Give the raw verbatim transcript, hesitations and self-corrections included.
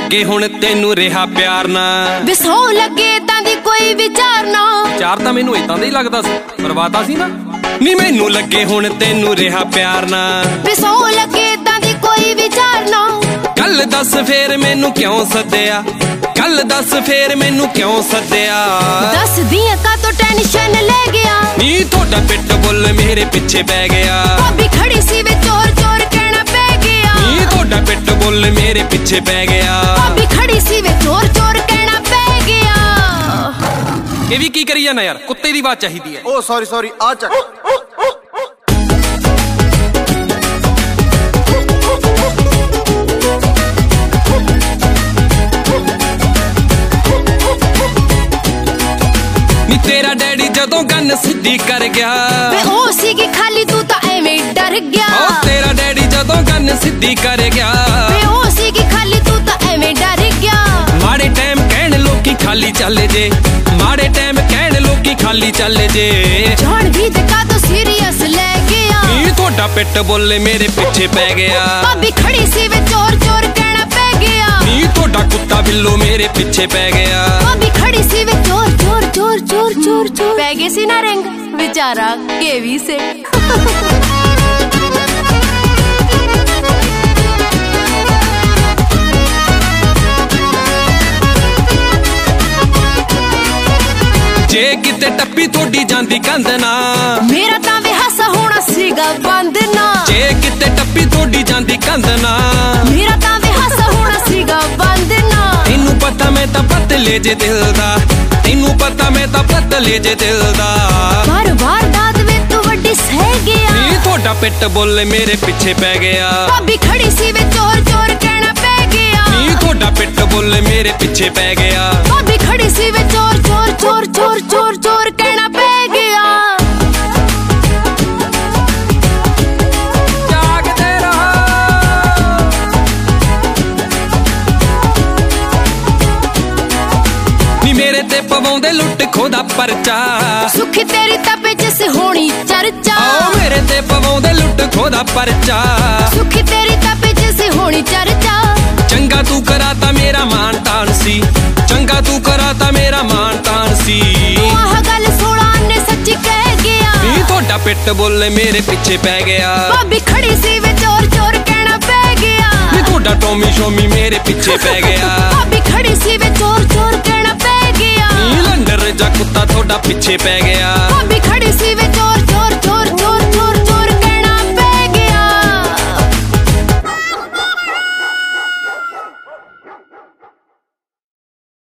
लगे हुण तेनू रिहा प्यार ना वे सौ लगे तां दी कोई विचार ना चार तां मैनू इदां दा ही लगदा सी परवाता सी ना नी मैनू लगे हुण तेनू रिहा प्यार ना वे सौ लगे तां दी कोई विचार ना कल दस फेर मैनू क्यों सद्दिया कल दस फेर मैनू क्यों सद्दिया दस दियां का तो टेंशन ले गया नी थोड़ा पिट बुल मेरे पीछे पै गया भाभी खड़ी सी वे चोर चोर कहना पै गया नी थोड़ा पिट बुल मेरे पीछे पै गया भाभी खड़ी सी वे चोर चोर कहना पै गया ये भी की करी जाना यार कुत्ते दी बात चाहिदी है ओ सॉरी सॉरी आ चक तेरा डैडी जदों गन सीधी कर गया वे ओ सीगी खाली तू तां एवें डर गया ओ तेरा डैडी जदों गन सीधी कर गया वे ओ सीगी खाली तू तां एवें डर गया माड़े टाइम कहण लोकी खाली चले जे माड़े टाइम कहण लोकी खाली चले जे जान भी दिखा तो सीरियस ले गया नी थोड़ा पिट बोले मेरे पीछे पै गया भाभी खड़ी सी वे चोर चोर कहना पै गया नी थोड़ा कुत्ता बिल्लो मेरे पीछे पै गया भाभी खड़ी सी वे चोर चोर चोर चोर चोर चोर पै गए सी ना रंग बेचारा केवी से जे किते टप्पी थोड़ी जांदी कंध ना मेरा तां वे हासा होना सीगा बंद ना जे किते टप्पी थोड़ी जांदी कंध ना मेरा तां वे हासा होना सीगा बंद ना तेनू पता मैं तां पतले जे दिल दा तेनू पता मैं तां पतले जे दिल दा बार बार दाद वे तू वड्डी सह गया नी थोड़ा पिट बोले मेरे पीछे पै गया भाभी खड़ी सी वे चोर चोर कहना पै गया नी थोड़ा पिट बोले मेरे पीछे पै गया भाभी खड़ी सी वे चोर चोर चोर चोर चोर चोर कहना पै गया जागते रहो नी मेरे ते पवाउंदे लुट खोदा परचा सुखी तेरी तपे जिस होनी चर्चा ओ मेरे ते पवाउंदे लुट खोदा परचा सुखी तेरी तपे जिस होनी चर्चा चंगा तू कराता मेरा मान तान सी चंगा तू कराता मेरा मान तान सी तू आह गल सोना ने सच्ची कह गया नी थोड़ा पिट बोले मेरे पीछे पै गया भाभी खड़ी सी वे चोर चोर कहना पै गया नी थोड़ा टोमी शोमी मेरे पीछे पै गया भाभी खड़ी सी वे चोर चोर कहना पै गया नी लंडर जा कुत्ता थोड़ा पीछे पै गया भाभी